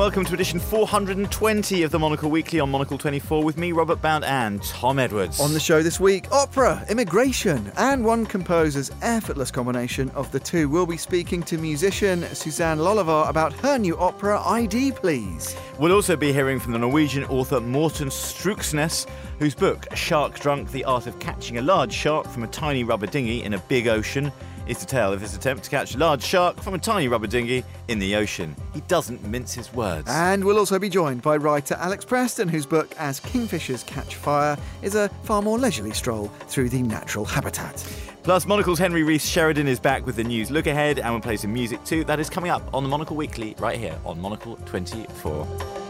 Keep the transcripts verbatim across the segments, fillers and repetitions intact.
welcome to edition four hundred twenty of the Monocle Weekly on Monocle twenty-four with me, Robert Bound, and Tom Edwards. On the show this week, opera, immigration, and one composer's effortless combination of the two. We'll be speaking to musician Suzanne Lolliver about her new opera, I D Please. We'll also be hearing from the Norwegian author Morten Struksnes, whose book, Shark Drunk, The Art of Catching a Large Shark from a Tiny Rubber Dinghy in a Big Ocean, is the tale of his attempt to catch a large shark from a tiny rubber dinghy in the ocean. He doesn't mince his words. And we'll also be joined by writer Alex Preston, whose book, As Kingfishers Catch Fire, is a far more leisurely stroll through the natural habitat. Plus, Monocle's Henry Rees Sheridan is back with the news look ahead, and we'll play some music too. That is coming up on the Monocle Weekly right here on Monocle twenty-four.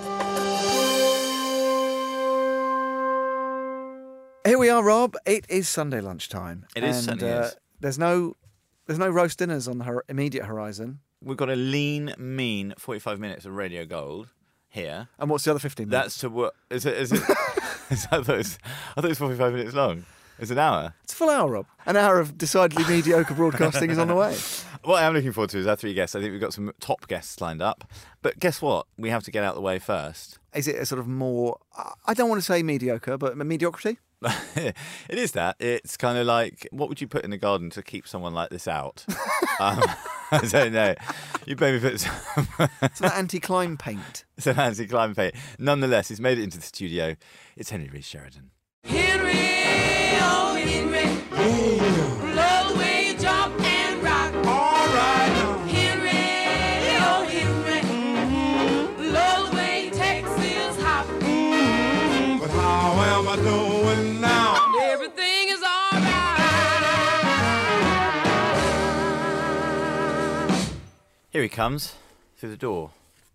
Here we are, Rob. It is Sunday lunchtime. It is and, Sunday, uh, yes. There's no... There's no roast dinners on the hor- immediate horizon. We've got a lean, mean forty-five minutes of Radio Gold here. And what's the other fifteen minutes? That's to work. Is it? Is it? is, I, thought it was, I thought it was forty-five minutes long. It's an hour. It's a full hour, Rob. An hour of decidedly mediocre broadcasting is on the way. What I'm looking forward to is our three guests. I think we've got some top guests lined up. But guess what? We have to get out of the way first. Is it a sort of more, I don't want to say mediocre, but mediocrity? It is that. It's kind of like, what would you put in the garden to keep someone like this out? um, I don't know. You maybe put some... It's an anti-climb paint. Some anti-climb paint. Nonetheless, he's made it into the studio. It's Henry Rees Sheridan. Henry, oh Henry, yeah. Love the way you jump and rock. All right. Henry, oh Henry, mm-hmm. Love the way you Texas hop. Mm-hmm. But how am I doing now? Everything is all right. Here he comes, through the door.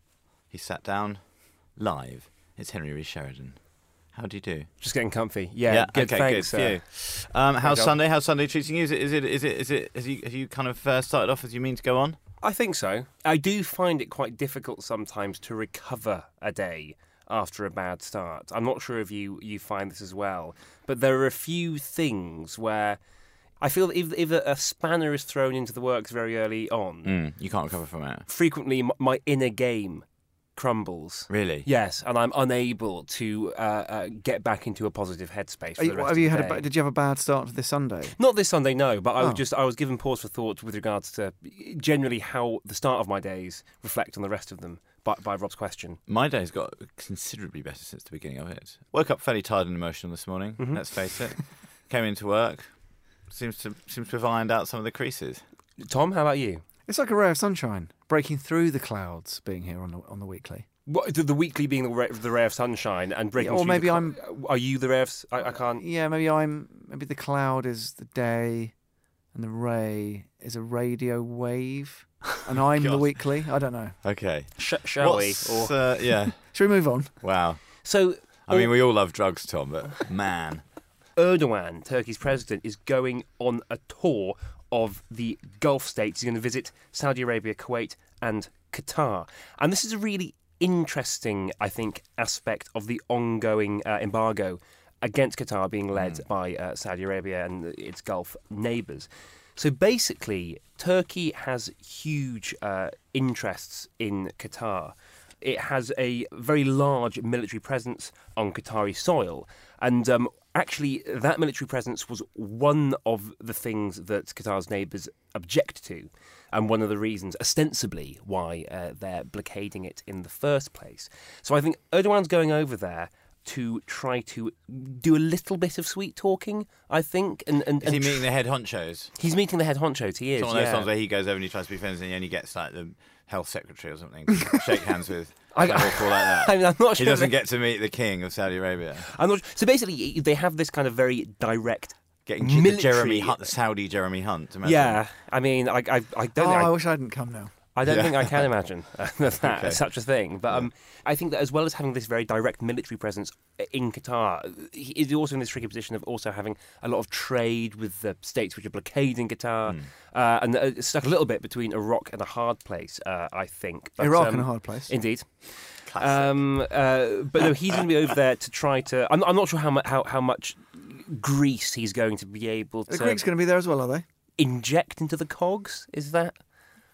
He sat down, live. It's Henry Rees Sheridan. How do you do? Just getting comfy. Yeah, yeah good, okay, thanks. good for you. Um, how's Sunday? How's Sunday treating you? Is it? Is it? Is it? Is it? Has you? Have you kind of uh, started off as you mean to go on? I think so. I do find it quite difficult sometimes to recover a day after a bad start. I'm not sure if you you find this as well, but there are a few things where I feel that if, if a, a spanner is thrown into the works very early on, mm, you can't recover from it. Frequently, m- my inner game crumbles. Really? Yes, and I'm unable to uh, uh, get back into a positive headspace. For you, the rest have you of the had? day. A, did you have a bad start to this Sunday? Not this Sunday, no. But I Oh. was just I was given pause for thought with regards to generally how the start of my days reflect on the rest of them. By, by Rob's question, My day's got considerably better since the beginning of it. Woke up fairly tired and emotional this morning. Mm-hmm. Let's face it. Came into work. Seems to seems to have ironed out some of the creases. Tom, how about you? It's like a ray of sunshine breaking through the clouds. Being here on the on the weekly. What, the, the weekly being the ray, the ray of sunshine and breaking. Yeah, or through maybe the cl- I'm- Are you the ray of? s- I, I can't. Yeah, maybe I'm. Maybe the cloud is the day, and the ray is a radio wave, and I'm the God. weekly. I don't know. Okay. Sh- shall What's, we? Or, uh, yeah. Shall we move on? Wow. so, I mean, we all love drugs, Tom, but man. Erdogan, Turkey's president, is going on a tour of the Gulf states. He's going to visit Saudi Arabia, Kuwait, and Qatar. And this is a really interesting, I think, aspect of the ongoing uh, embargo against Qatar being led mm. by uh, Saudi Arabia and its Gulf neighbours. So basically, Turkey has huge uh, interests in Qatar. It has a very large military presence on Qatari soil. And um, actually, that military presence was one of the things that Qatar's neighbours object to, and one of the reasons, ostensibly, why uh, they're blockading it in the first place. So I think Erdogan's going over there to try to do a little bit of sweet talking, I think. And, and, Is he and tr- meeting the head honchos? He's meeting the head honchos, he is, It's one of those yeah. times where he goes over and he tries to be friends and he only gets like the health secretary or something to shake hands with. I- Like, awful like that. I mean, I'm not He sure doesn't that- get to meet the king of Saudi Arabia. I'm not, so basically, they have this kind of very direct Getting military... Jeremy Hunt, the Saudi Jeremy Hunt. Imagine. Yeah, I mean, I, I, I don't Oh, think I I, wish I hadn't come now. I don't Yeah. think I can imagine uh, that Okay. such a thing. But um, I think that as well as having this very direct military presence in Qatar, he is also in this tricky position of also having a lot of trade with the states which are blockading Qatar, Mm. uh, and uh, stuck a little bit between a rock and a hard place. Uh, I think but, Iraq um, and a hard place. Indeed. Classic. Um, uh, but no, he's going to be over there to try to. I'm, I'm not sure how much how, how much grease he's going to be able The to Greeks going to be there as well, are they? inject into the cogs. Is that?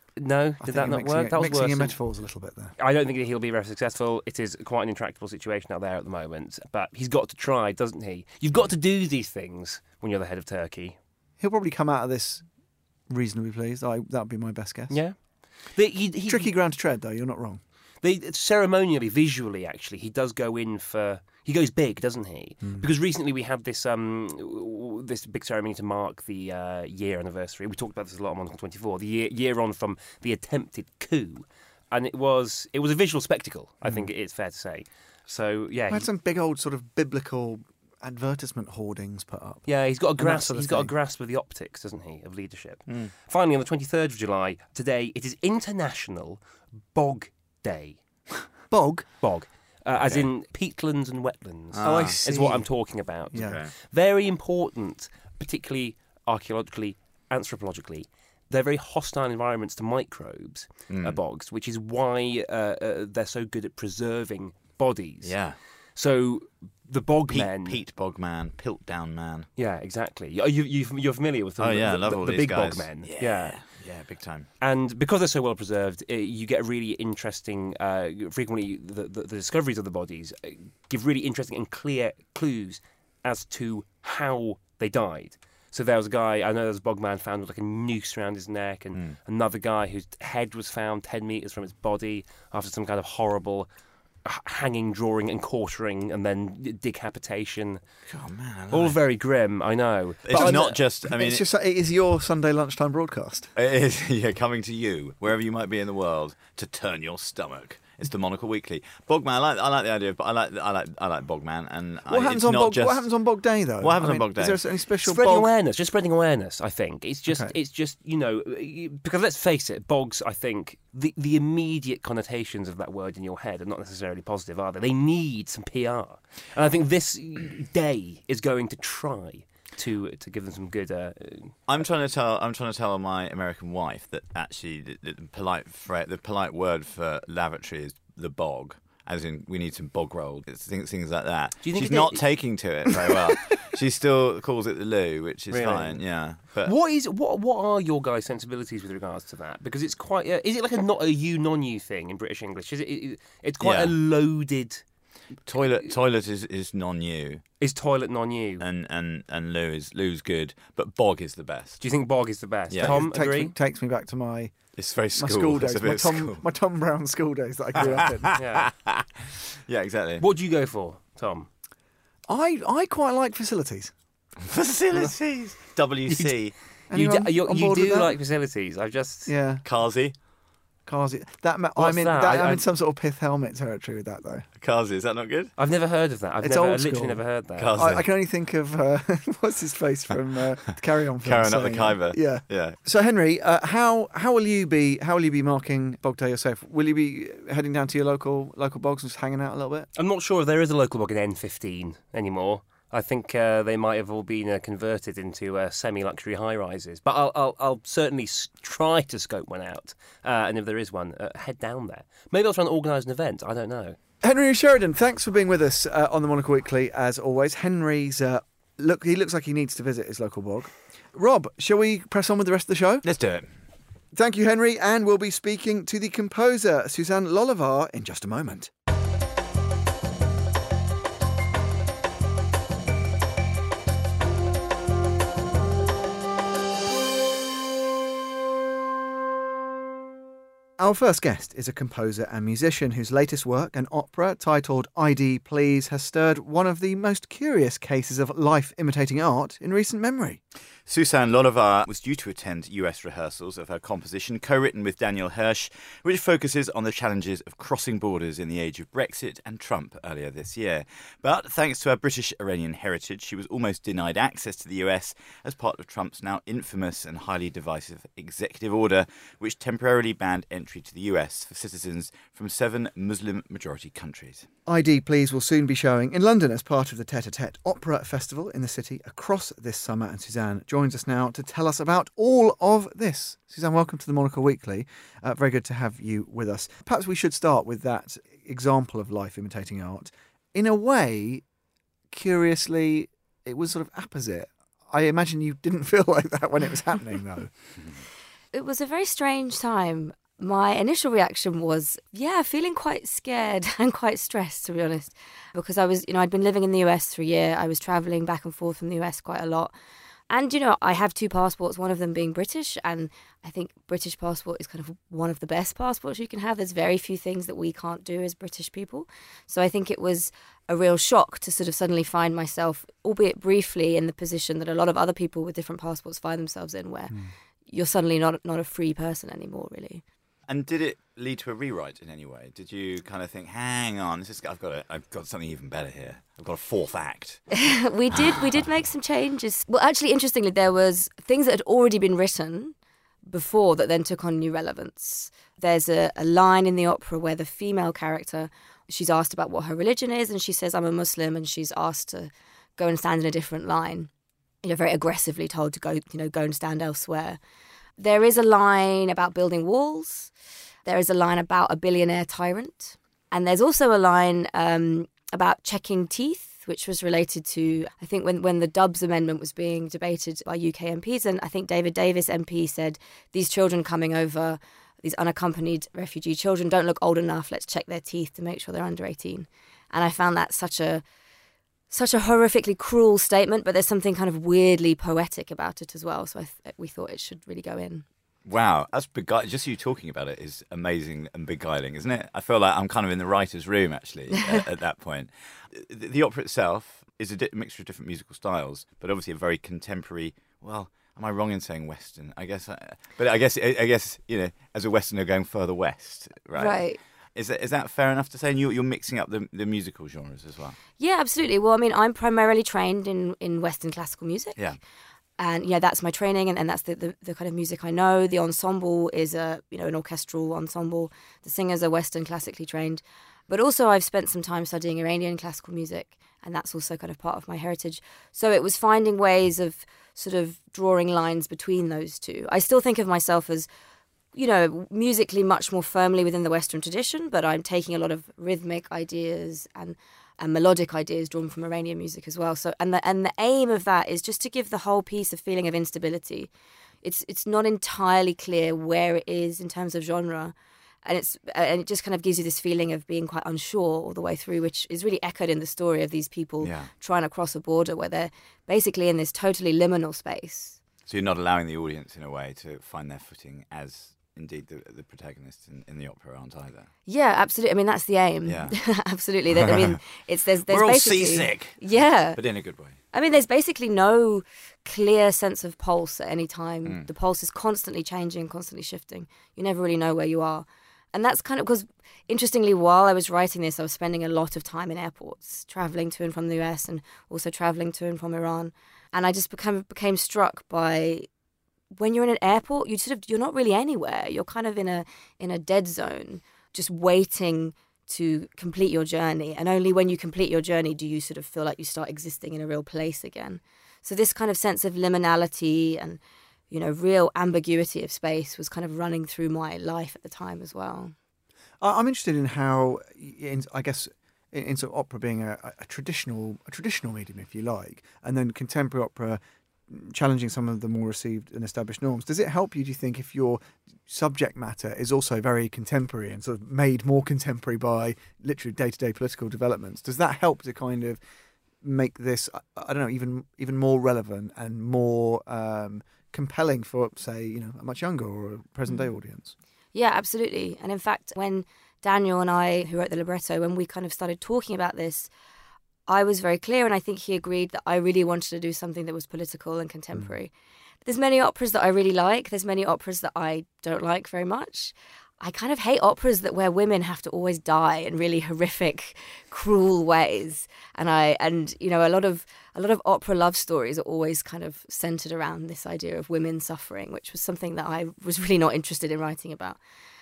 No, I did think that you're not mixing work? it- That was mixing worse. your than- metaphors a little bit there. I don't think that he'll be very successful. It is quite an intractable situation out there at the moment. But he's got to try, doesn't he? You've got to do these things when you're the head of Turkey. He'll probably come out of this reasonably pleased. I, that would be my best guess. Yeah. The, he, he, Tricky ground to tread, though. You're not wrong. They, ceremonially, visually, actually, he does go in for. He goes big, doesn't he? Mm. Because recently we had this um this big ceremony to mark the uh, year anniversary. We talked about this a lot on Monocle twenty-four. The year, year on from the attempted coup, and it was it was a visual spectacle. I think it's fair to say. So yeah, I he, had some big old sort of biblical advertisement hoardings put up. yeah, he's got a that grasp. sort of He's got a thing. grasp of the optics, doesn't he, of leadership? Finally, on the twenty-third of July today, it is International Bog Day. Bog? Bog. Uh, As in peatlands and wetlands. Oh, I Is see. what I'm talking about. Yeah. Okay. Very important, particularly archaeologically, anthropologically. They're very hostile environments to microbes, uh, bogs, which is why uh, uh, they're so good at preserving bodies. Yeah. So the bog Pete, men. Pete Bogman, Piltdown Man. Yeah, exactly. You, you, you- you're familiar with them, Oh, yeah, I the, love the, all the these big guys. bog men. Yeah. Yeah, big time. And because they're so well preserved, uh, you get really interesting. Uh, frequently, the, the, the discoveries of the bodies uh, give really interesting and clear clues as to how they died. So there was a guy, I know there was a bogman found with like a noose around his neck, and another guy whose head was found ten metres from his body after some kind of horrible h- hanging, drawing, and quartering, and then decapitation. Oh, man. I All like- very grim, I know. It's But I'm- not just, I mean, it's just it is your Sunday lunchtime broadcast. it is yeah, coming to you, wherever you might be in the world, to turn your stomach. It's the Monocle Weekly. Bogman, I like, I like the idea of, I like, I like, I like Bogman, and I, What happens it's on not Bog? just, What happens on Bog Day though? What happens I on mean, Bog Day? Is there any special spreading bog? awareness, just spreading awareness. I think it's just, Okay. it's just you know, because let's face it, bogs. I think the the immediate connotations of that word in your head are not necessarily positive, are they? They need some P R, and I think this day is going to try to to give them some good. Uh, I'm trying to tell. I'm trying to tell my American wife that actually the, the polite fra- the polite word for lavatory is the bog, as in we need some bog roll. It's things, things like that. Do you think She's it- not taking to it very well. She still calls it the loo, which is Really? fine. Yeah, but what is what? What are your guys' sensibilities with regards to that? Because it's quite. Uh, is it like a not a you non you thing in British English? Is it? it it's quite Yeah. a loaded. toilet toilet is, is non-you, Is toilet non you? and and and loo is loo's good, but bog is the best. Do you think bog is the best? Yeah. Tom, It takes agree? me, takes me back to my It's very my school. school It's days, a my bit Tom school. my Tom Brown school days that I grew up in. Yeah. Yeah, exactly. What do you go for, Tom? I I quite like facilities. Facilities. W C. You, Anyone d- you, on you board with do that? like facilities. I've just. Yeah, Carsey. Carsey. That ma- What's I'm in. that? That, I- I'm I- in some sort of pith helmet territory with that though. Carsey. Is that not good? I've never heard of that. I've It's never, old I've literally school. never heard that. Cars- I, I can only think of uh, what's his face from uh, Carry On. film Carrying up the saying it. Khyber. Yeah. Yeah. So Henry, uh, how how will you be how will you be marking Bog Day yourself? Will you be heading down to your local local bogs and just hanging out a little bit? I'm not sure if there is a local bog in N fifteen anymore. I think uh, they might have all been uh, converted into uh, semi-luxury high-rises. But I'll, I'll, I'll certainly s- try to scope one out. Uh, and if there is one, uh, head down there. Maybe I'll try and organise an event. I don't know. Henry Sheridan, thanks for being with us uh, on the Monocle Weekly as always. Henry's uh, look he looks like he needs to visit his local bog. Rob, shall we press on with the rest of the show? Let's do it. Thank you, Henry, and we'll be speaking to the composer Suzanne Lollivar in just a moment. Our first guest is a composer and musician whose latest work, an opera titled I D Please, has stirred one of the most curious cases of life imitating art in recent memory. Suzanne Lollivar was due to attend U S rehearsals of her composition, co-written with Daniel Hirsch, which focuses on the challenges of crossing borders in the age of Brexit and Trump earlier this year. But thanks to her British-Iranian heritage, she was almost denied access to the U S as part of Trump's now infamous and highly divisive executive order, which temporarily banned entry to the U S for citizens from seven Muslim-majority countries. I D Please will soon be showing in London as part of the Tete-a-Tete Opera Festival in the city across this summer, and Suzanne joins us now to tell us about all of this. Suzanne, welcome to the Monocle Weekly. Uh, very good to have you with us. Perhaps we should start with that example of life imitating art. In a way, curiously, it was sort of apposite. I imagine you didn't feel like that when it was happening, though. It was a very strange time. My initial reaction was, yeah, feeling quite scared and quite stressed, to be honest, because I was, you know, I'd been living in the U S for a year. I was traveling back and forth from the U S quite a lot. And, you know, I have two passports, one of them being British, and I think British passport is kind of one of the best passports you can have. There's very few things that we can't do as British people. So I think it was a real shock to sort of suddenly find myself, albeit briefly, in the position that a lot of other people with different passports find themselves in, where mm. you're suddenly not not a free person anymore, really. And did it lead to a rewrite in any way? Did you kind of think, hang on, this is, I've got a, I've got something even better here. I've got a fourth act. we did we did make some changes. Well, actually, interestingly, there was things that had already been written before that then took on new relevance. There's a, a line in the opera where the female character, she's asked about what her religion is, and she says, I'm a Muslim, and she's asked to go and stand in a different line. You know, very aggressively told to go, you know, go and stand elsewhere. There is a line about building walls. There is a line about a billionaire tyrant. And there's also a line um, about checking teeth, which was related to, I think, when, when the Dubs Amendment was being debated by U K M Ps. And I think David Davis M P said, these children coming over, these unaccompanied refugee children, don't look old enough. Let's check their teeth to make sure they're under eighteen. And I found that such a such a horrifically cruel statement, but there's something kind of weirdly poetic about it as well. So I th- we thought it should really go in. Wow, that's beguiling. Just you talking about it is amazing and beguiling, isn't it? I feel like I'm kind of in the writer's room, actually, at, at that point. The, the opera itself is a di- mixture of different musical styles, but obviously a very contemporary, well, am I wrong in saying Western? I guess, I, but I guess, I, I guess, you know, as a Westerner going further west, right? Right. Is that, is that fair enough to say? And you, you're mixing up the, the musical genres as well? Yeah, absolutely. Well, I mean, I'm primarily trained in, in Western classical music. Yeah. And, yeah, that's my training, and, and that's the, the, the kind of music I know. The ensemble is, a you know, an orchestral ensemble. The singers are Western classically trained. But also I've spent some time studying Iranian classical music, and that's also kind of part of my heritage. So it was finding ways of sort of drawing lines between those two. I still think of myself as, you know, musically much more firmly within the Western tradition, but I'm taking a lot of rhythmic ideas and, and melodic ideas drawn from Iranian music as well. So, and the and the aim of that is just to give the whole piece a feeling of instability. It's it's not entirely clear where it is in terms of genre, and it's and it just kind of gives you this feeling of being quite unsure all the way through, which is really echoed in the story of these people yeah. trying to cross a border where they're basically in this totally liminal space. So you're not allowing the audience, in a way, to find their footing as indeed the, the protagonists in, in the opera aren't either. Yeah, absolutely. I mean, that's the aim. Yeah. Absolutely. I mean, it's there's there's We're all basically, seasick. Yeah. But in a good way. I mean, there's basically no clear sense of pulse at any time. Mm. The pulse is constantly changing, constantly shifting. You never really know where you are. And that's kind of because, interestingly, while I was writing this, I was spending a lot of time in airports, traveling to and from the U S and also traveling to and from Iran. And I just became became struck by, when you're in an airport, you sort of you're not really anywhere. You're kind of in a in a dead zone, just waiting to complete your journey. And only when you complete your journey do you sort of feel like you start existing in a real place again. So this kind of sense of liminality and, you know, real ambiguity of space was kind of running through my life at the time as well. I'm interested in how, in, I guess, in, in sort of opera being a, a traditional a traditional medium, if you like, and then contemporary opera challenging some of the more received and established norms. Does it help you, do you think, if your subject matter is also very contemporary and sort of made more contemporary by literally day-to-day political developments? Does that help to kind of make this, I don't know, even even more relevant and more um, compelling for, say, you know, a much younger or a present-day audience? Yeah, absolutely. And in fact, when Daniel and I, who wrote the libretto, when we kind of started talking about this, I was very clear, and I think he agreed, that I really wanted to do something that was political and contemporary. Mm. There's many operas that I really like. There's many operas that I don't like very much. I kind of hate operas that where women have to always die in really horrific, cruel ways. And I and you know a lot of a lot of opera love stories are always kind of centered around this idea of women suffering, which was something that I was really not interested in writing about.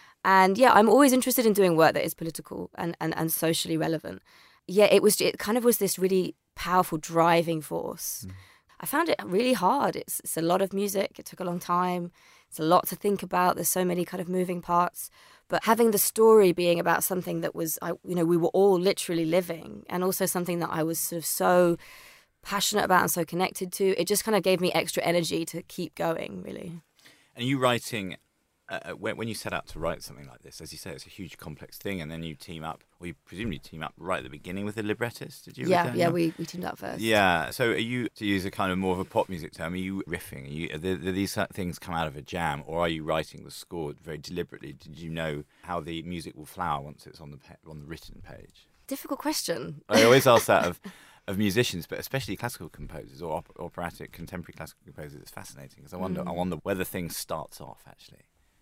And yeah, I'm always interested in doing work that is political and, and, and socially relevant. Yeah, it was. It kind of was this really powerful driving force. Mm. I found it really hard. It's, it's a lot of music. It took a long time. It's a lot to think about. There's so many kind of moving parts. But having the story being about something that was, I, you know, we were all literally living, and also something that I was sort of so passionate about and so connected to, it just kind of gave me extra energy to keep going, really. And you writing, uh, when, when you set out to write something like this, as you say, it's a huge complex thing, and then you team up, or you presumably team up right at the beginning with the librettist, did you? with Yeah, Daniel? yeah, we, we teamed up first. Yeah, so are you, to use a kind of more of a pop music term, are you riffing? Are you, are there, do these things come out of a jam, or are you writing the score very deliberately? Did you know how the music will flower once it's on the pa- on the written page? Difficult question. I always ask that of, of musicians, but especially classical composers or op- operatic contemporary classical composers. It's fascinating because I wonder, Mm. I wonder where the thing starts off actually.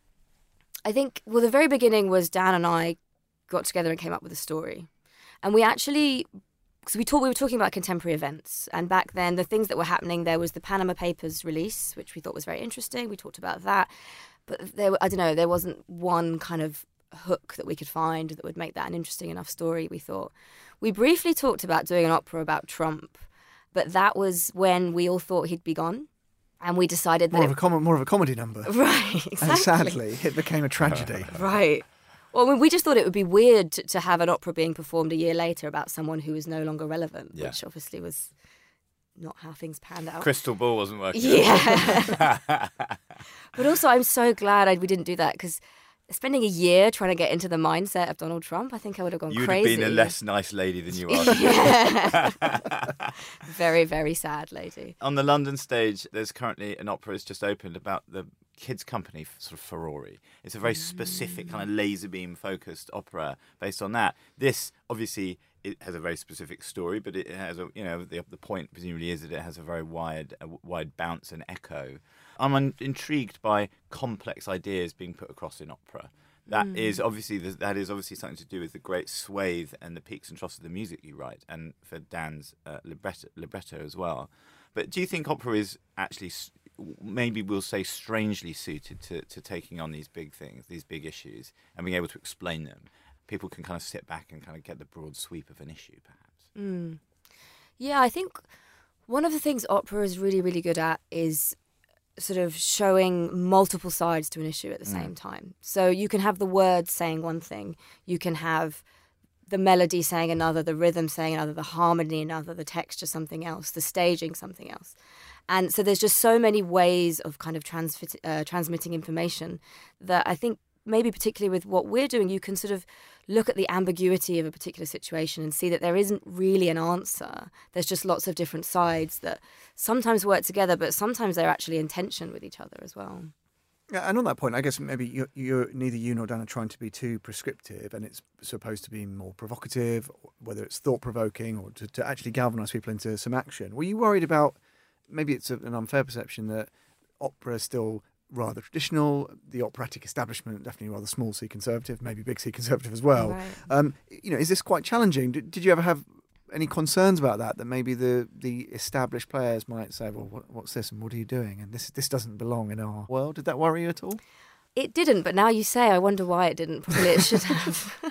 I think, well, the very beginning was Dan and I got together and came up with a story. And we actually, because we, talk, we were talking about contemporary events. And back then, the things that were happening, there was the Panama Papers release, which we thought was very interesting. We talked about that. But there, I don't know, there wasn't one kind of hook that we could find that would make that an interesting enough story, we thought. We briefly talked about doing an opera about Trump, but that was when we all thought he'd be gone. And we decided that... More it- of a com- more of a comedy number. Right, exactly. And sadly, it became a tragedy. Right. Well, I mean, we just thought it would be weird to, to have an opera being performed a year later about someone who was no longer relevant, Yeah. which obviously was not how things panned out. Crystal ball wasn't working. Yeah. But also, I'm so glad I, we didn't do that because spending a year trying to get into the mindset of Donald Trump, I think I would have gone You would crazy. have been a less nice lady than you are. Yeah. Very, very sad lady. On the London stage, there's currently an opera that's just opened about the kids' company, sort of Ferrari. It's a very specific kind of laser beam focused opera based on that. This, obviously, it has a very specific story, but it has a, you know, the, the point presumably is that it has a very wide, a wide bounce and echo. I'm un- intrigued by complex ideas being put across in opera. That Mm. is obviously the, that is obviously something to do with the great swathe and the peaks and troughs of the music you write, and for Dan's uh, libretto, libretto as well. But do you think opera is actually, s- maybe we'll say, strangely suited to, to taking on these big things, these big issues, and being able to explain them? People can kind of sit back and kind of get the broad sweep of an issue, perhaps. Mm. Yeah, I think one of the things opera is really, really good at is sort of showing multiple sides to an issue at the Mm. same time. So you can have the words saying one thing, you can have the melody saying another, the rhythm saying another, the harmony another, the texture something else, the staging something else. And so there's just so many ways of kind of transfit, uh, transmitting information that I think maybe particularly with what we're doing, you can sort of look at the ambiguity of a particular situation and see that there isn't really an answer. There's just lots of different sides that sometimes work together, but sometimes they're actually in tension with each other as well. Yeah, and on that point, I guess maybe you, you're neither you nor Dan are trying to be too prescriptive, and it's supposed to be more provocative, whether it's thought-provoking or to, to actually galvanise people into some action. Were you worried about, maybe it's a, an unfair perception, that opera is still rather traditional, the operatic establishment definitely rather small C conservative, maybe big C conservative as well. Right. Um, you know, is this quite challenging? Did, did you ever have any concerns about that? That maybe the, the established players might say, "Well, what, what's this, and what are you doing? And this this doesn't belong in our world." Did that worry you at all? It didn't, but now you say, I wonder why it didn't. Probably it should have.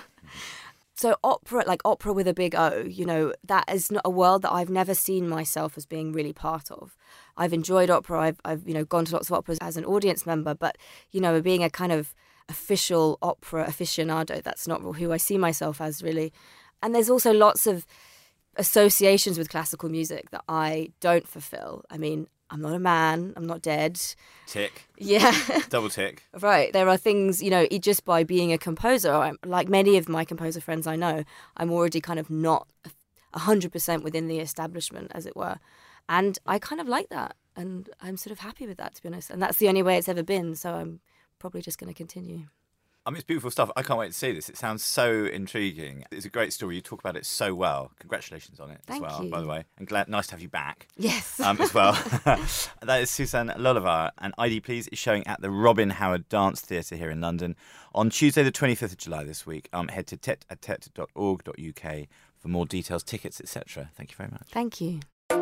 So opera, like opera with a big O, you know, that is not a world that I've never seen myself as being really part of. I've enjoyed opera. I've, I've, you know, gone to lots of operas as an audience member, but, you know, being a kind of official opera aficionado, that's not who I see myself as really. And there's also lots of associations with classical music that I don't fulfill. I mean, I'm not a man. I'm not dead. Tick. Yeah. Double tick. Right. There are things, you know, it, just by being a composer, I'm, like many of my composer friends I know, I'm already kind of not one hundred percent within the establishment, as it were. And I kind of like that. And I'm sort of happy with that, to be honest. And that's the only way it's ever been. So I'm probably just going to continue. I mean, it's beautiful stuff. I can't wait to see this. It sounds so intriguing. It's a great story. You talk about it so well. Congratulations on it Thank as well, you. by the way. And glad, nice to have you back. Yes. Um, as well. That is Suzanne Lolivar, and I D Please is showing at the Robin Howard Dance Theatre here in London on Tuesday the twenty-fifth of July this week. Um, head to tet at tet dot org dot U K for more details, tickets, et cetera. Thank you very much. Thank you.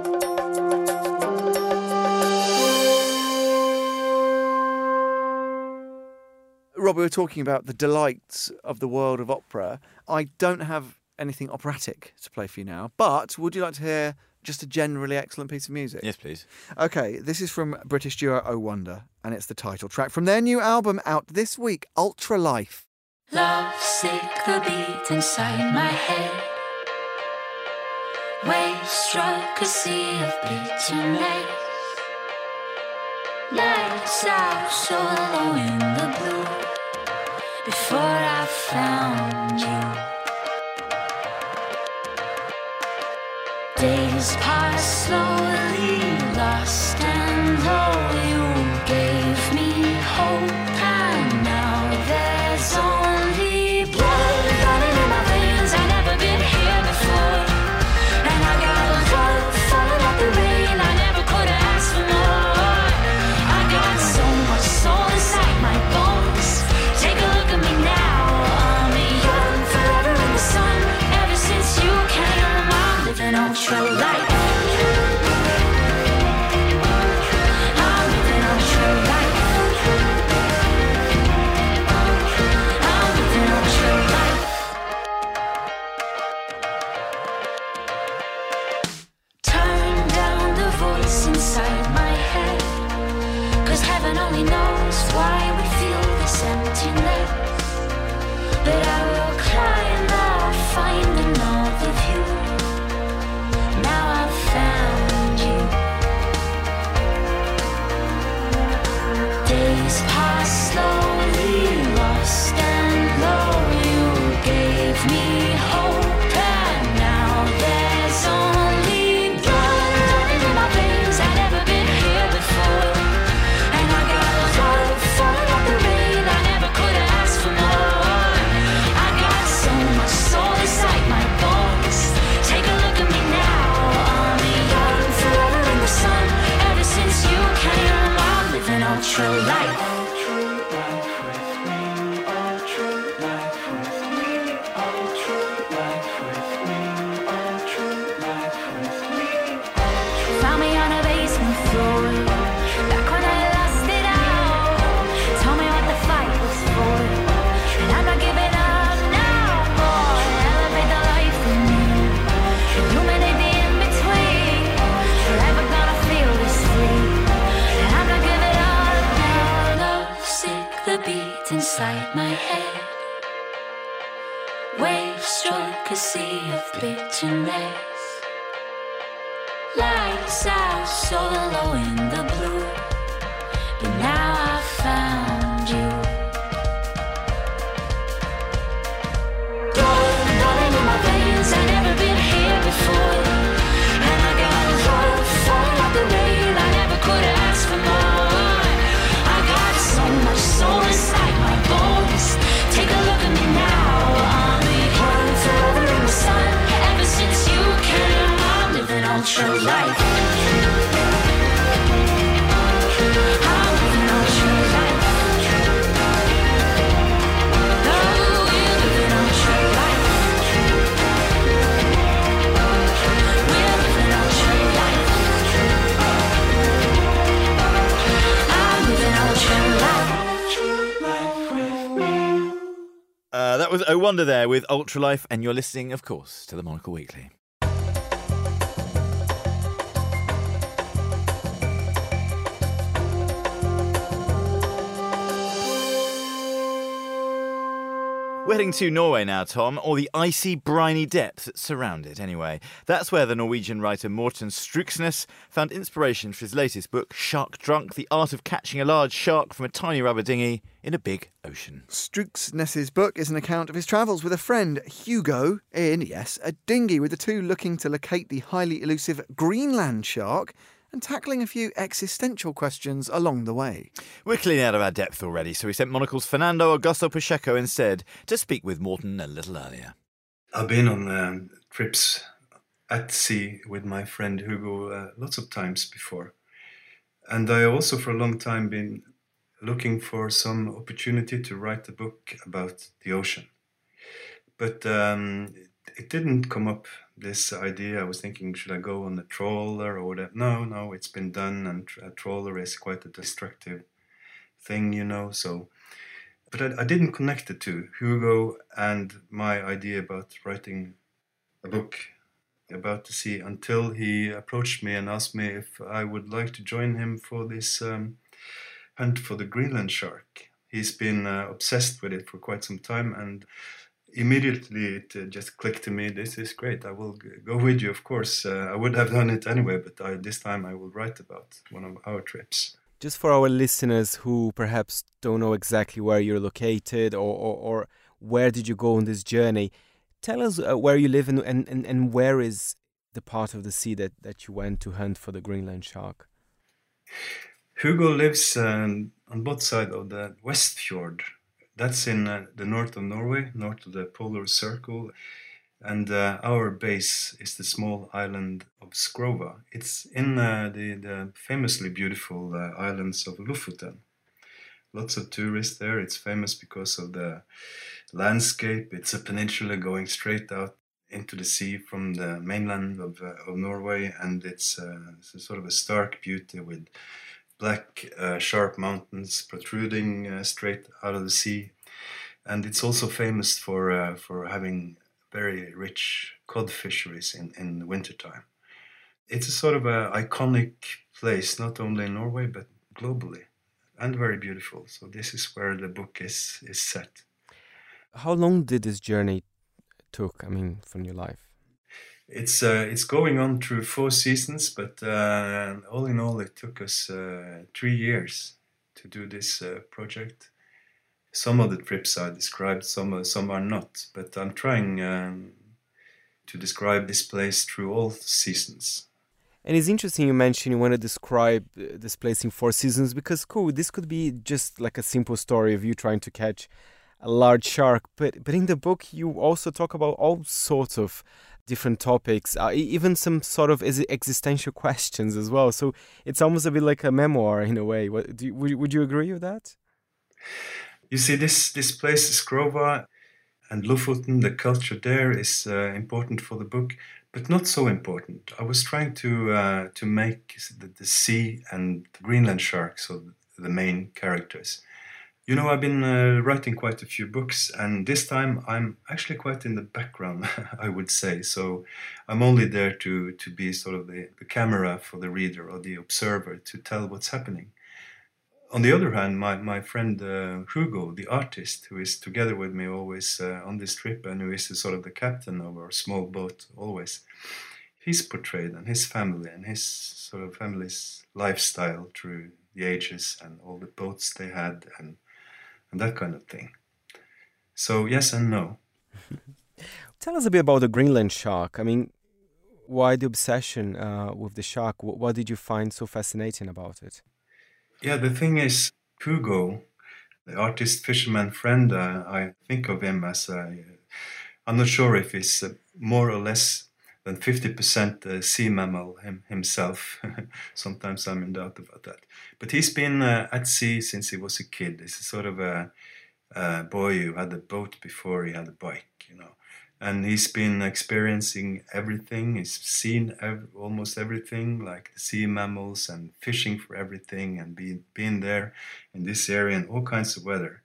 Rob, we were talking about the delights of the world of opera. I don't have anything operatic to play for you now, but would you like to hear just a generally excellent piece of music? Yes, please. Okay, this is from British duo Oh Wonder, and it's the title track from their new album out this week, Ultra Life. Love sick, the beat inside my head. Waves struck a sea of bleaching rays. Lights out so low in the blue. Before I found you, days pass slowly, lost and low. You gave me hope, and now there's only blood running in my veins. I've never been here before, and I got love falling like the rain. I never could have asked for more. I got so much soul inside my bones. Take a look at me now. I'm young, forever in the sun. Ever since you came, I'm living ultra light. I'm living ultra light. I'm living ultra light. Turn down the voice inside my head, 'cause heaven only knows why we feel this emptiness. But I will climb up, find another view. Now I've found you. Days pass slowly, lost and low. You gave me hope, and now there's only blood running in my veins. I've never been here before, and I got love falling like the rain. I never could have asked for more. I got so much soul inside my bones. Take a look at me now. I'm young, forever in the sun. Ever since you came, I'm living ultra light. Found me on a basement floor, back when I lost it all. Told me what the fight was for, and I'm not giving up now, boy. Elevate the life in me, illuminate the in-between. Forever gonna feel this free, and I'm not giving up now. Love sick, the beat inside my head. Waves struck a sea of bitterness. Lights out so low in the blue, but now I've found you. Blood running in my veins. I've never been here before, and I got love falling like the rain. I never could have asked for more. I got so much soul inside my bones. Take a look at me now. I'm young, forever in the sun. Ever since you came, I'm living ultra life. I'm living ultra life. Oh, we're living ultra life. We're living ultra life. I'm living ultra life. Uh, that was Oh Wonder there with Ultralife, and you're listening, of course, to the Monocle Weekly. We're heading to Norway now, Tom, or the icy, briny depths that surround it, anyway. That's where the Norwegian writer Morten Struksnes found inspiration for his latest book, Shark Drunk, The Art of Catching a Large Shark from a Tiny Rubber Dinghy in a Big Ocean. Struksnes's book is an account of his travels with a friend, Hugo, in, yes, a dinghy, with the two looking to locate the highly elusive Greenland shark and tackling a few existential questions along the way. We're clearly out of our depth already, so we sent Monocle's Fernando Augusto Pacheco instead to speak with Morten a little earlier. I've been on um, trips at sea with my friend Hugo uh, lots of times before. And I also for a long time been looking for some opportunity to write a book about the ocean. But um, it didn't come up, this idea. I was thinking, should I go on a trawler or whatever? No, no, it's been done, and a trawler is quite a destructive thing, you know, so... But I, I didn't connect the two, Hugo and my idea about writing a book about the sea, until he approached me and asked me if I would like to join him for this um, hunt for the Greenland shark. He's been uh, obsessed with it for quite some time, and immediately it uh, just clicked to me, this is great, I will g- go with you, of course. Uh, I would have done it anyway, but I, this time I will write about one of our trips. Just for our listeners who perhaps don't know exactly where you're located or, or, or where did you go on this journey, tell us uh, where you live and, and, and, and where is the part of the sea that, that you went to hunt for the Greenland shark. Hugo lives um, on both sides of the West Fjord. That's in uh, the north of Norway, north of the polar circle. And uh, our base is the small island of Skrova. It's in uh, the, the famously beautiful uh, islands of Lofoten. Lots of tourists there. It's famous because of the landscape. It's a peninsula going straight out into the sea from the mainland of, uh, of Norway. And it's, uh, it's a sort of a stark beauty with black, uh, sharp mountains protruding uh, straight out of the sea. And it's also famous for, uh, for having very rich cod fisheries in, in the wintertime. It's a sort of an iconic place, not only in Norway, but globally, and very beautiful. So this is where the book is, is set. How long did this journey took, I mean, from your life? It's uh, it's going on through four seasons, but uh, all in all, it took us uh, three years to do this uh, project. Some of the trips are described, some are, some are not. But I'm trying um, to describe this place through all seasons. And it's interesting you mentioned you want to describe uh, this place in four seasons because, cool, this could be just like a simple story of you trying to catch a large shark. But, but in the book, you also talk about all sorts of different topics, uh, even some sort of existential questions as well. So it's almost a bit like a memoir in a way. What, do you, would, would you agree with that? You see, this, this place, Skrova and Lofoten, the culture there is uh, important for the book, but not so important. I was trying to uh, to make the, the sea and the Greenland shark, so the main characters. You know, I've been uh, writing quite a few books, and this time I'm actually quite in the background, I would say. So I'm only there to, to be sort of the, the camera for the reader or the observer to tell what's happening. On the other hand, my, my friend uh, Hugo, the artist, who is together with me always uh, on this trip and who is the, sort of the captain of our small boat always, he's portrayed and his family and his sort of family's lifestyle through the ages and all the boats they had and, and that kind of thing. So yes and no. Tell us a bit about the Greenland shark. I mean, why the obsession uh, with the shark? What did you find so fascinating about it? Yeah, the thing is, Hugo, the artist fisherman friend, uh, I think of him as a, I'm not sure if he's uh, more or less than fifty percent uh, sea mammal him, himself. Sometimes I'm in doubt about that. But he's been uh, at sea since he was a kid. He's a sort of a, a boy who had a boat before he had a bike, you know. And he's been experiencing everything. He's seen ev- almost everything, like the sea mammals and fishing for everything and being, being there in this area in all kinds of weather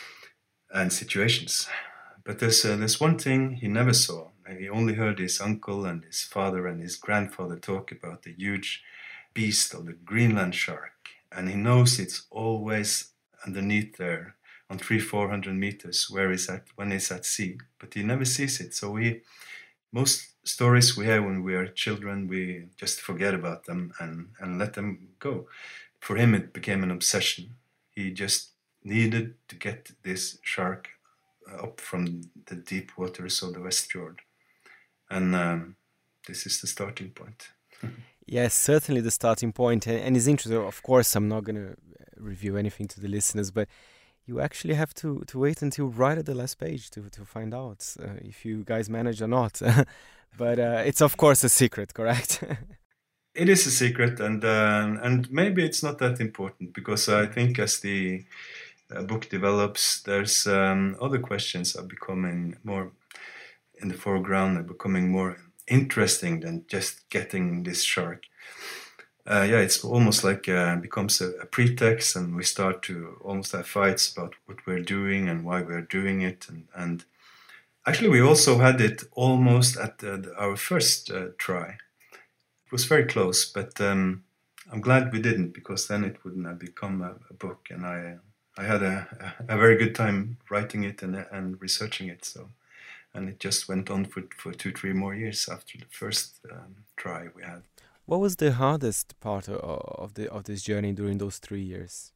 and situations. But there's, uh, there's one thing he never saw. He only heard his uncle and his father and his grandfather talk about the huge beast of the Greenland shark. And he knows it's always underneath there on three, four hundred meters where he's at when he's at sea, but he never sees it. So we, most stories we have when we are children, we just forget about them and, and let them go. For him, it became an obsession. He just needed to get this shark up from the deep waters of the West Fjord. And um, this is the starting point. Yes, certainly the starting point. And, and it's interesting. Of course, I'm not going to review anything to the listeners, but you actually have to, to wait until right at the last page to, to find out uh, if you guys manage or not. But uh, it's, of course, a secret, correct? It is a secret, and uh, and maybe it's not that important, because I think as the uh, book develops, there's um, other questions are becoming more in the foreground, are becoming more interesting than just getting this shark. Uh, yeah, it's almost like uh, becomes a, a pretext, and we start to almost have fights about what we're doing and why we're doing it. And, and actually, we also had it almost at the, the, our first uh, try. It was very close, but um, I'm glad we didn't, because then it wouldn't have become a, a book. And I, I had a, a very good time writing it and, and researching it. So, and it just went on for for two, three more years after the first um, try we had. What was the hardest part of, of the of this journey during those three years?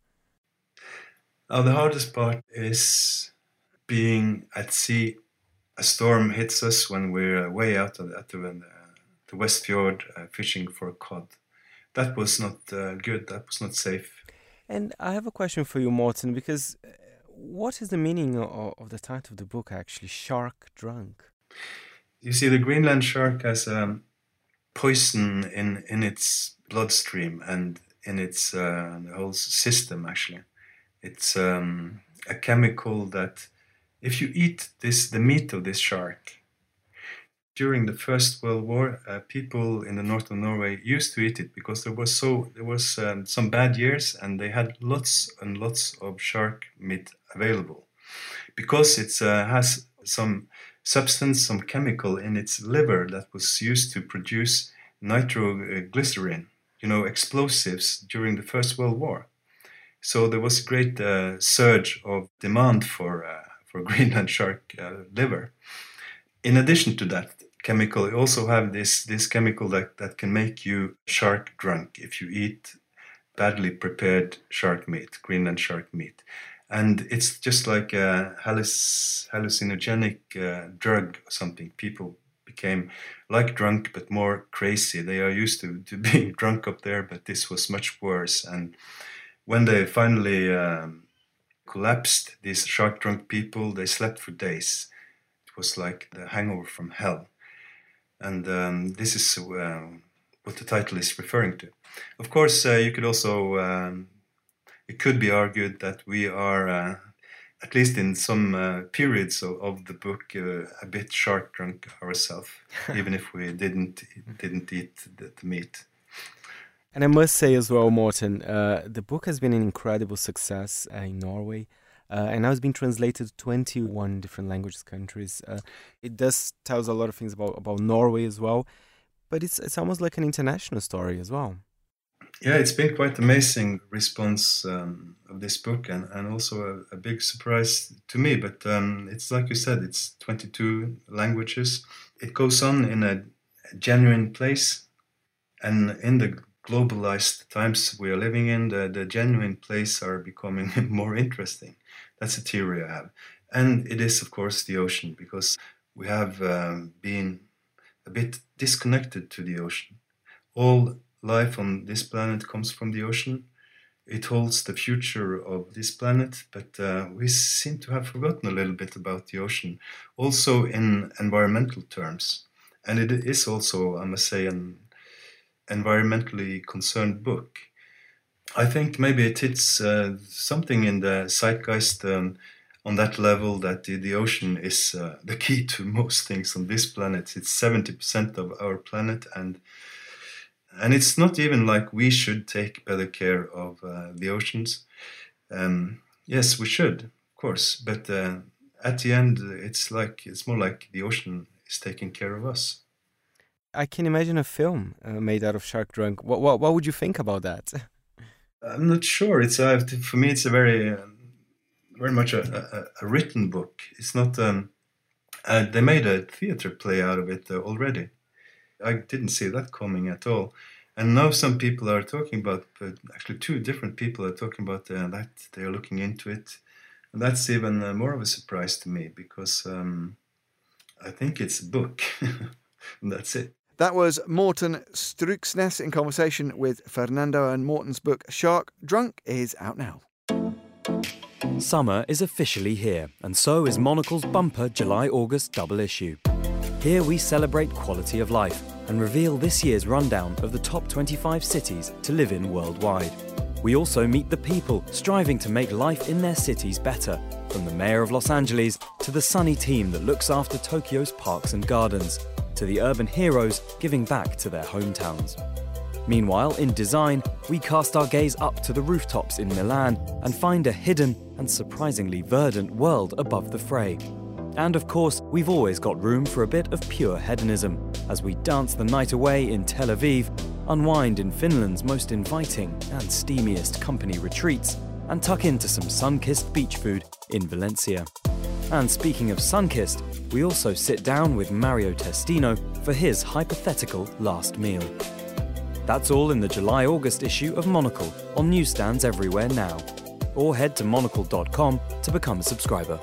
Now, the hardest part is being at sea. A storm hits us when we're way out of, at the, uh, the West Fjord uh, fishing for cod. That was not uh, good. That was not safe. And I have a question for you, Morten, because uh, what is the meaning of, of the title of the book, actually, Shark Drunk? You see, the Greenland shark has um, poison in, in its bloodstream and in its uh, the whole system, actually. It's um, a chemical that, if you eat this, the meat of this shark, during the First World War, uh, people in the north of Norway used to eat it because there was so there was um, some bad years and they had lots and lots of shark meat available, because it uh, has some substance, some chemical in its liver that was used to produce nitroglycerin, you know, explosives during the First World War. So there was a great uh, surge of demand for uh, for Greenland shark uh, liver. In addition to that chemical, you also have this, this chemical that, that can make you shark drunk if you eat badly prepared shark meat, Greenland shark meat. And it's just like a halluc- hallucinogenic uh, drug or something. People became like drunk, but more crazy. They are used to, to being drunk up there, but this was much worse. And when they finally um, collapsed, these shark drunk people, they slept for days. It was like the hangover from hell. And um, this is uh, what the title is referring to. Of course, uh, you could also, um, it could be argued that we are, uh, at least in some uh, periods of, of the book, uh, a bit shark drunk ourselves, even if we didn't didn't eat the, the meat. And I must say as well, Morten, uh, the book has been an incredible success uh, in Norway. Uh, and now it's been translated to twenty-one different languages, countries. Uh, it does tells a lot of things about, about Norway as well, but it's it's almost like an international story as well. Yeah, it's been quite amazing response um, of this book, and, and also a, a big surprise to me. But um, it's like you said, it's twenty-two languages. It goes on in a, a genuine place, and in the globalized times we are living in, the, the genuine place are becoming more interesting. That's a theory I have. And it is, of course, the ocean, because we have um, been a bit disconnected to the ocean. All life on this planet comes from the ocean. It holds the future of this planet, but uh, we seem to have forgotten a little bit about the ocean, also in environmental terms. And it is also, I must say, an environmentally concerned book. I think maybe it hits uh, something in the zeitgeist um, on that level that the, the ocean is uh, the key to most things on this planet. It's seventy percent of our planet, and and it's not even like we should take better care of uh, the oceans. Um, yes, we should, of course, but uh, at the end, it's like it's more like the ocean is taking care of us. I can imagine a film uh, made out of Shark Drunk. What, what what would you think about that? I'm not sure. It's uh, for me, it's a very, um, very much a, a, a written book. It's not. Um, uh, they made a theater play out of it uh, already. I didn't see that coming at all. And now some people are talking about. Uh, actually, two different people are talking about uh, that. They are looking into it, and that's even uh, more of a surprise to me, because um, I think it's a book, and that's it. That was Morten Struksnes in conversation with Fernando, and Morten's book Shark Drunk is out now. Summer is officially here, and so is Monocle's bumper July-August double issue. Here we celebrate quality of life and reveal this year's rundown of the top twenty-five cities to live in worldwide. We also meet the people striving to make life in their cities better, from the mayor of Los Angeles to the sunny team that looks after Tokyo's parks and gardens, to the urban heroes giving back to their hometowns. Meanwhile, in design, we cast our gaze up to the rooftops in Milan and find a hidden and surprisingly verdant world above the fray. And of course, we've always got room for a bit of pure hedonism, as we dance the night away in Tel Aviv, unwind in Finland's most inviting and steamiest company retreats, and tuck into some sun-kissed beach food in Valencia. And speaking of sun-kissed, we also sit down with Mario Testino for his hypothetical last meal. That's all in the July-August issue of Monocle, on newsstands everywhere now. Or head to monocle dot com to become a subscriber.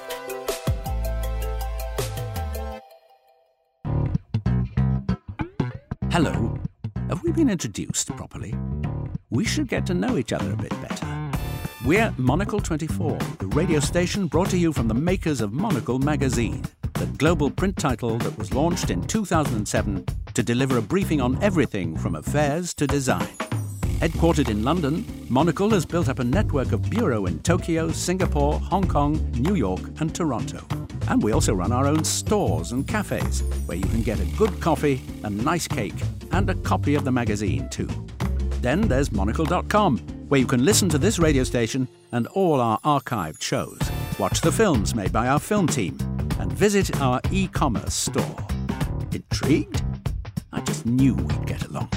Hello. Have we been introduced properly? We should get to know each other a bit better. We're Monocle twenty-four, the radio station brought to you from the makers of Monocle magazine, the global print title that was launched in two thousand seven to deliver a briefing on everything from affairs to design. Headquartered in London, Monocle has built up a network of bureaux in Tokyo, Singapore, Hong Kong, New York and Toronto. And we also run our own stores and cafes, where you can get a good coffee, a nice cake, and a copy of the magazine too. Then there's monocle dot com, where you can listen to this radio station and all our archived shows, watch the films made by our film team, and visit our e-commerce store. Intrigued? I just knew we'd get along.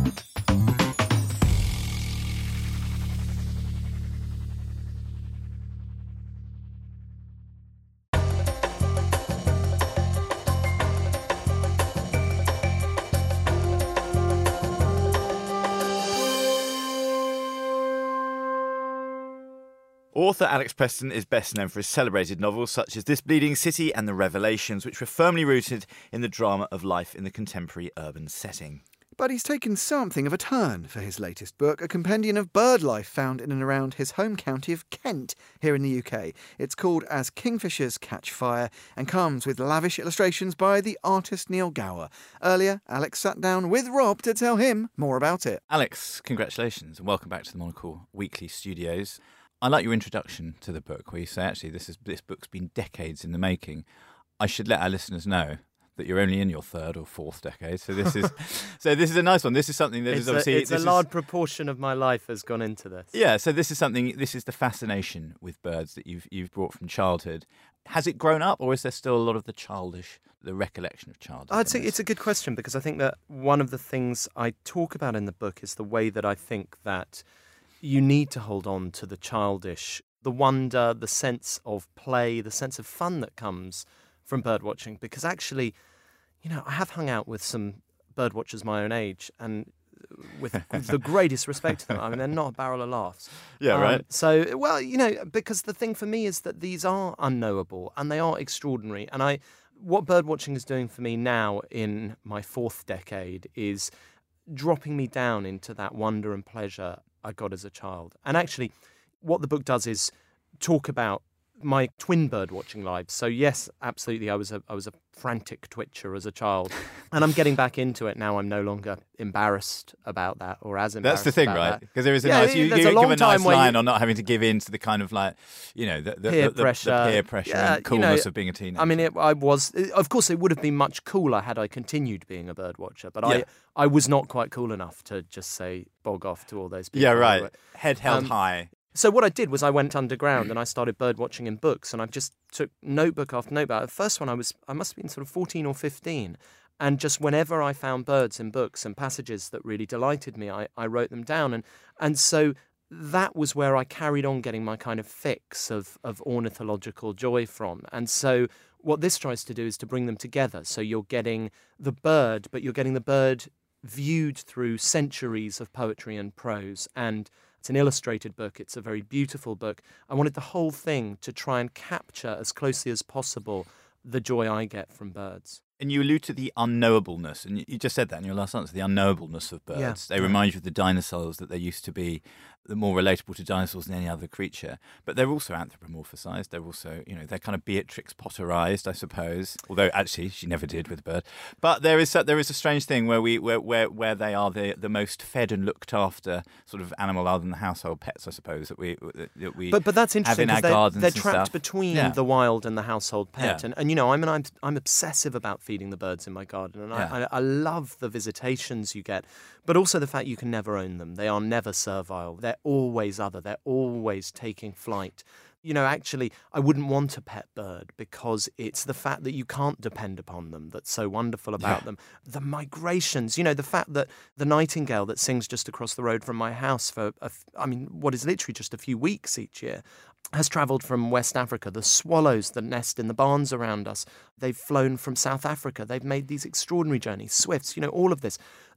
Author Alex Preston is best known for his celebrated novels such as This Bleeding City and The Revelations, which were firmly rooted in the drama of life in the contemporary urban setting. But he's taken something of a turn for his latest book, a compendium of bird life found in and around his home county of Kent, here in the U K. It's called As Kingfishers Catch Fire and comes with lavish illustrations by the artist Neil Gower. Earlier, Alex sat down with Rob to tell him more about it. Alex, congratulations and welcome back to the Monocle Weekly Studios. I like your introduction to the book where you say, actually, this is this book's been decades in the making. I should let our listeners know that you're only in your third or fourth decade. So this is so this is a nice one. This is something that it's is obviously... A, it's a this large is, proportion of my life has gone into this. Yeah, so this is something, this is the fascination with birds that you've you've brought from childhood. Has it grown up, or is there still a lot of the childish, the recollection of childhood? I'd say it's a good question, because I think that one of the things I talk about in the book is the way that I think that you need to hold on to the childish, the wonder, the sense of play, the sense of fun that comes from birdwatching. Because actually, you know, I have hung out with some birdwatchers my own age, and with, with the greatest respect to them. I mean, they're not a barrel of laughs. Yeah, um, right. So, well, you know, because the thing for me is that these are unknowable and they are extraordinary. And I, what birdwatching is doing for me now in my fourth decade is dropping me down into that wonder and pleasure I got as a child. And actually, what the book does is talk about my twin bird watching lives. So yes, absolutely, I was a I was a frantic twitcher as a child, and I'm getting back into it now. I'm no longer embarrassed about that, or as embarrassed. That's the thing, about right? that. Because there is a Yeah, nice, you, there's you a long give a nice time where line you- on not having to give in to the kind of like, you know, the, the, Peer the, the, pressure. the peer pressure Yeah, and you know, coolness of being a teenager. I mean, it, I was. Of course, it would have been much cooler had I continued being a bird watcher, but Yeah. I I was not quite cool enough to just say bog off to all those people. yeah, who right. were- Head held Um, high. So what I did was I went underground and I started bird watching in books, and I just took notebook after notebook. The first one I was I must have been sort of fourteen or fifteen, and just whenever I found birds in books and passages that really delighted me, I, I wrote them down, and and so that was where I carried on getting my kind of fix of of ornithological joy from. And so what this tries to do is to bring them together. So you're getting the bird, but you're getting the bird viewed through centuries of poetry and prose. And it's an illustrated book. It's a very beautiful book. I wanted the whole thing to try and capture as closely as possible the joy I get from birds. And you allude to the unknowableness, and you just said that in your last answer, the unknowableness of birds. Yeah. They Yeah. remind you of the dinosaurs, that they used to be the more relatable to dinosaurs than any other creature. But they're also anthropomorphized. They're also, you know, they're kind of Beatrix Potterized, I suppose. Although actually she never did with a bird. But there is there is a strange thing where we where where, where they are the, the most fed and looked after sort of animal other than the household pets, I suppose, that we that we But but that's have interesting in our because they're, gardens they're and trapped stuff. between Yeah. the wild and the household pet. Yeah. And, and you know, I mean, I'm I'm obsessive about feeding the birds in my garden, and Yeah. I, I I love the visitations you get, but also the fact you can never own them. They are never servile. They're always other. They're always taking flight. You know, actually, I wouldn't want a pet bird because it's the fact that you can't depend upon them that's so wonderful about Yeah. them. The migrations, you know, the fact that the nightingale that sings just across the road from my house for, a f- I mean, what is literally just a few weeks each year, has travelled from West Africa. The swallows that nest in the barns around us, they've flown from South Africa. They've made these extraordinary journeys. Swifts, you know, all of this.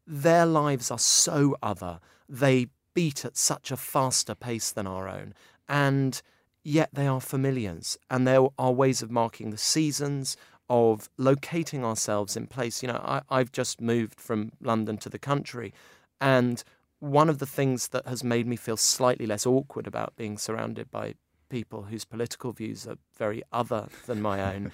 their lives are so other. They beat at such a faster pace than our own. And yet they are familiars. And there are ways of marking the seasons, of locating ourselves in place. You know, I, I've just moved from London to the country, and one of the things that has made me feel slightly less awkward about being surrounded by people whose political views are very other than my own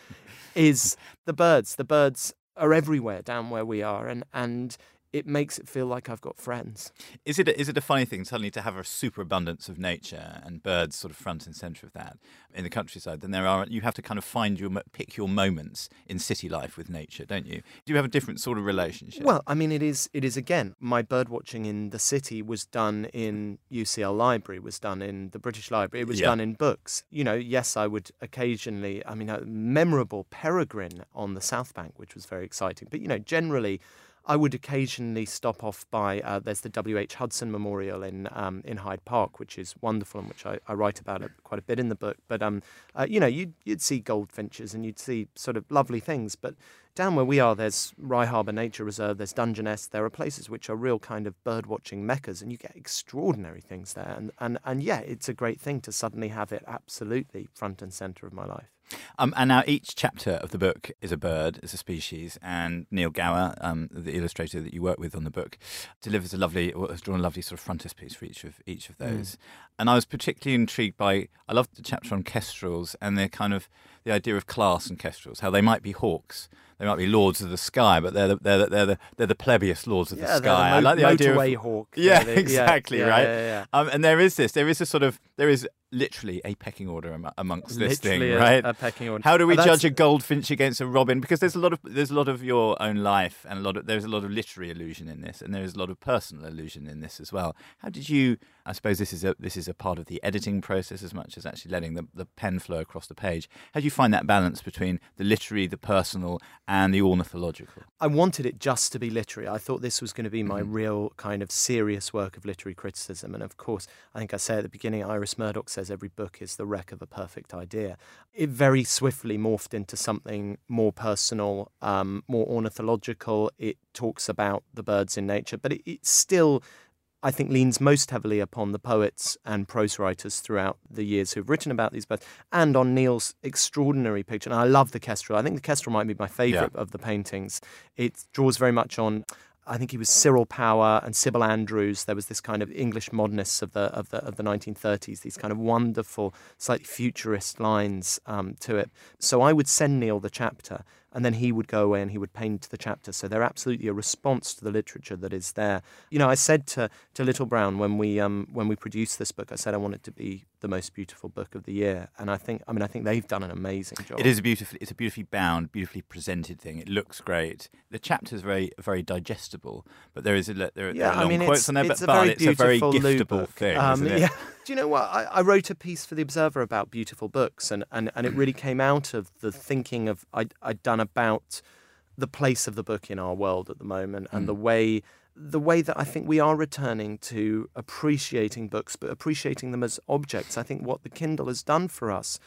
is the birds. The birds are everywhere down where we are, and, and it makes it feel like I've got friends. Is it a, is it a funny thing suddenly to have a superabundance of nature and birds sort of front and centre of that in the countryside? Then there are you have to kind of find your pick your moments in city life with nature, don't you? Do you have a different sort of relationship? Well, I mean, it is it is again. My bird watching in the city was done in U C L Library, was done in the British Library, it was Yeah. done in books. You know, yes, I would occasionally. I mean, a memorable peregrine on the South Bank, which was very exciting. But you know, generally, I would occasionally stop off by, uh, there's the W H Hudson Memorial in um, in Hyde Park, which is wonderful and which I, I write about it quite a bit in the book. But, um, uh, you know, you'd, you'd see goldfinches and you'd see sort of lovely things. But down where we are, there's Rye Harbour Nature Reserve, there's Dungeness. There are places which are real kind of bird-watching meccas, and you get extraordinary things there. And, and, and yeah, it's a great thing to suddenly have it absolutely front and centre of my life. Um, and now each chapter of the book is a bird, is a species, and Neil Gower, um, the illustrator that you work with on the book, delivers a lovely, or has drawn a lovely sort of frontispiece for each of each of those. Mm. And I was particularly intrigued by, I loved the chapter on kestrels and their kind of the idea of class and kestrels, how they might be hawks. They might be lords of the sky, but they're the, they're the, they're the, they're the plebeiest lords of yeah, the sky. The mo- I like the idea motorway of hawk. Yeah, the, exactly, yeah, right. Yeah, yeah, yeah. Um, and there is this, there is a sort of, there is literally a pecking order am- amongst this Literally thing, a, right? a pecking order. How do we And judge that's- a goldfinch against a robin? Because there's a lot of there's a lot of your own life, and a lot of there's a lot of literary allusion in this, and there is a lot of personal allusion in this as well. How did you? I suppose this is a this is a part of the editing process as much as actually letting the, the pen flow across the page. How do you find that balance between the literary, the personal, and the ornithological? I wanted it just to be literary. I thought this was going to be my Mm-hmm. real kind of serious work of literary criticism. And of course, I think I say at the beginning, Iris Murdoch says every book is the wreck of a perfect idea. It very swiftly morphed into something more personal, um, more ornithological. It talks about the birds in nature, but it, it still, I think, leans most heavily upon the poets and prose writers throughout the years who've written about these birds, and on Neil's extraordinary picture. And I love the kestrel. I think the kestrel might be my favourite Yeah. of the paintings. It draws very much on, I think he was Cyril Power and Sybil Andrews. There was this kind of English modernists of the of the of the nineteen thirties. These kind of wonderful, slightly futurist lines um, to it. So I would send Neil the chapter, and then he would go away and he would paint the chapter. So they're absolutely a response to the literature that is there. You know, I said to to Little Brown when we um when we produced this book, I said I want it to be the most beautiful book of the year, and I think I mean I think they've done an amazing job. It is a beautiful, it's a beautifully bound, beautifully presented thing. It looks great. The chapter's very, very digestible, but there is a there, there Yeah, are I long mean, quotes it's, on there, it's but, a but very it's a very beautiful Lou giftable book. thing, Um, isn't it? yeah. Do you know what? I, I wrote a piece for The Observer about beautiful books, and, and, and it really came out of the thinking of I'd, I'd done about the place of the book in our world at the moment, and Mm. the way the way that I think we are returning to appreciating books, but appreciating them as objects. I think what the Kindle has done for us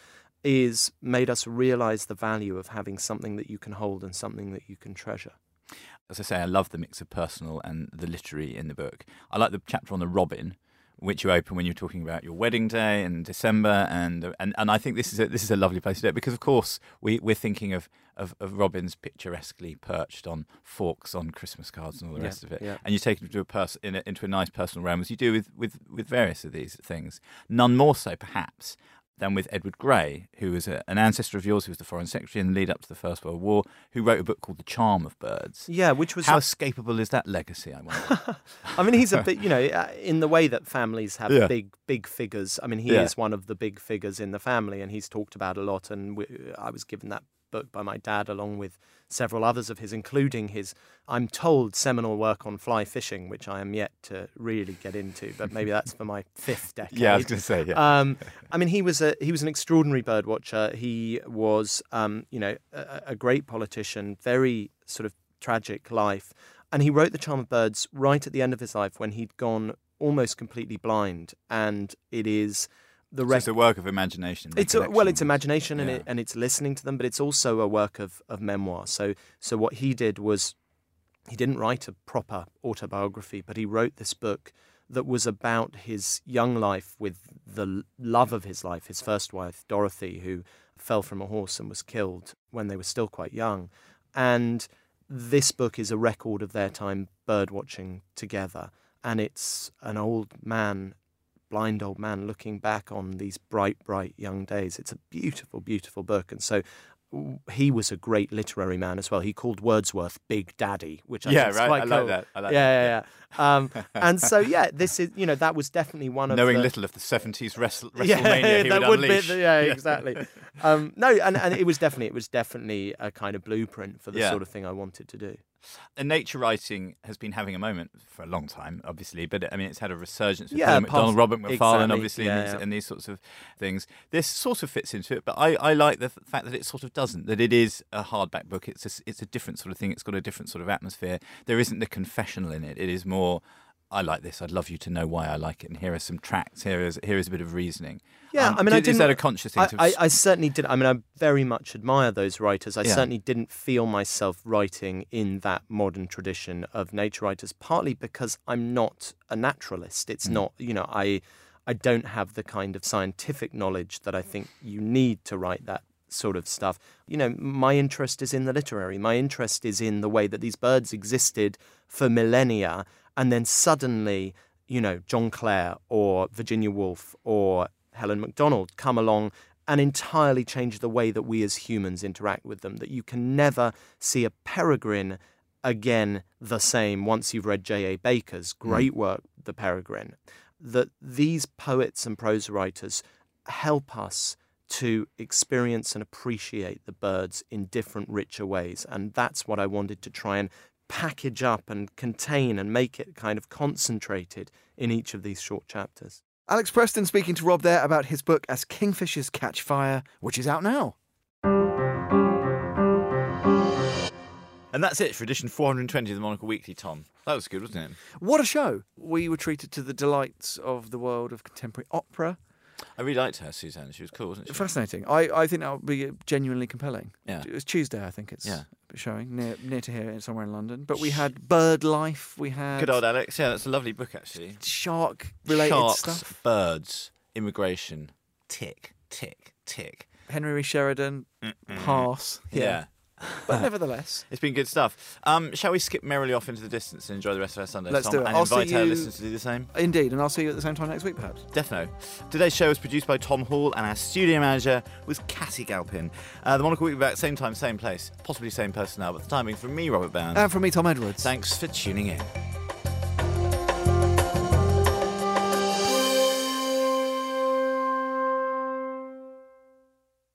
is made us realise the value of having something that you can hold and something that you can treasure. As I say, I love the mix of personal and the literary in the book. I like the chapter on the robin, which you open when you're talking about your wedding day in December, and and, and I think this is a, this is a lovely place to do it, because of course we we're thinking of, of, of robins picturesquely perched on forks on Christmas cards and all the Yeah, rest of it, yeah. and you take it into a pers- in a, into a nice personal realm, as you do with, with, with various of these things. None more so, perhaps, than with Edward Grey, who was a, an ancestor of yours, who was the Foreign Secretary in the lead up to the First World War, who wrote a book called The Charm of Birds. Yeah, which was How escapable is that legacy, I wonder? I mean, he's a bit, you know, uh, in the way that families have Yeah. big, big figures. I mean, he Yeah. is one of the big figures in the family, and he's talked about a lot. And we, I was given that book by my dad, along with several others of his, including his, I'm told, seminal work on fly fishing, which I am yet to really get into. But maybe that's for my fifth decade. Yeah, I was going to say, yeah. Um, I mean, he was a he was an extraordinary bird watcher. He was, um, you know, a, a great politician. Very sort of tragic life, and he wrote The Charm of Birds right at the end of his life when he'd gone almost completely blind. And it is the So rec- it's a work of imagination. it's a, well, recollection. it's imagination, and Yeah. it, and it's listening to them, but it's also a work of, of memoir. So so what he did was he didn't write a proper autobiography, but he wrote this book that was about his young life with the love of his life, his first wife, Dorothy, who fell from a horse and was killed when they were still quite young. And this book is a record of their time bird watching together. And it's an old man, blind old man, looking back on these bright, bright young days. It's a beautiful, beautiful book. And so he was a great literary man as well. He called Wordsworth Big Daddy, which I yeah, think is right. quite I cool. like that. I like yeah, that. yeah, yeah. Um, and so, yeah, this is, you know, that was definitely one of Knowing the... little of the seventies wrestle, WrestleMania yeah, he that would, would unleash. Be, yeah, exactly. um, no, and, and it was definitely it was definitely a kind of blueprint for the Yeah. sort of thing I wanted to do. And nature writing has been having a moment for a long time, obviously, but I mean, it's had a resurgence with Yeah, Philip McDonald, pos- Robert Macfarlane, exactly. obviously, Yeah, and, these, yeah. and these sorts of things. This sort of fits into it, but I, I like the f- fact that it sort of doesn't, that it is a hardback book. It's a, it's a different sort of thing. It's got a different sort of atmosphere. There isn't the confessional in it. It is more, I like this. I'd love you to know why I like it. And here are some tracts. Here is here is a bit of reasoning. Yeah, Um, I mean, I did- didn't. Is that a conscious thing? I, to I, I certainly did. I mean, I very much admire those writers. I Yeah. certainly didn't feel myself writing in that modern tradition of nature writers. Partly because I'm not a naturalist. It's Mm. not, you know, I I don't have the kind of scientific knowledge that I think you need to write that sort of stuff. You know, my interest is in the literary. My interest is in the way that these birds existed for millennia, and then suddenly, you know, John Clare or Virginia Woolf or Helen Macdonald come along and entirely change the way that we as humans interact with them, that you can never see a peregrine again the same once you've read J A Baker's great work, The Peregrine, that these poets and prose writers help us to experience and appreciate the birds in different, richer ways. And that's what I wanted to try and package up and contain and make it kind of concentrated in each of these short chapters. Alex Preston speaking to Rob there about his book As Kingfishers Catch Fire, which is out now. And that's it for edition four hundred twenty of the Monocle Weekly, Tom. That was good, wasn't it? What a show. We were treated to the delights of the world of contemporary opera. I really liked her, Suzanne. She was cool, wasn't she? Fascinating. I, I think that would be genuinely compelling. Yeah. It's Tuesday, I think it's Yeah. showing, near near to here, somewhere in London. But we had bird life, we had Good old Alex. Yeah, that's a lovely book, actually. shark-related Sharks, stuff. birds, immigration, tick, tick, tick. Henry Reece Sheridan, pass. Yeah. But nevertheless. It's been good stuff. Um, shall we skip merrily off into the distance and enjoy the rest of our Sunday? Let's Tom, do it. And I'll invite see our you- listeners to do the same? Indeed, and I'll see you at the same time next week, perhaps. Defino. Today's show was produced by Tom Hall, and our studio manager was Cassie Galpin. Uh, the Monocle will be back same time, same place. Possibly same personnel, but the timing from me, Robert Bound. And from me, Tom Edwards. Thanks for tuning in.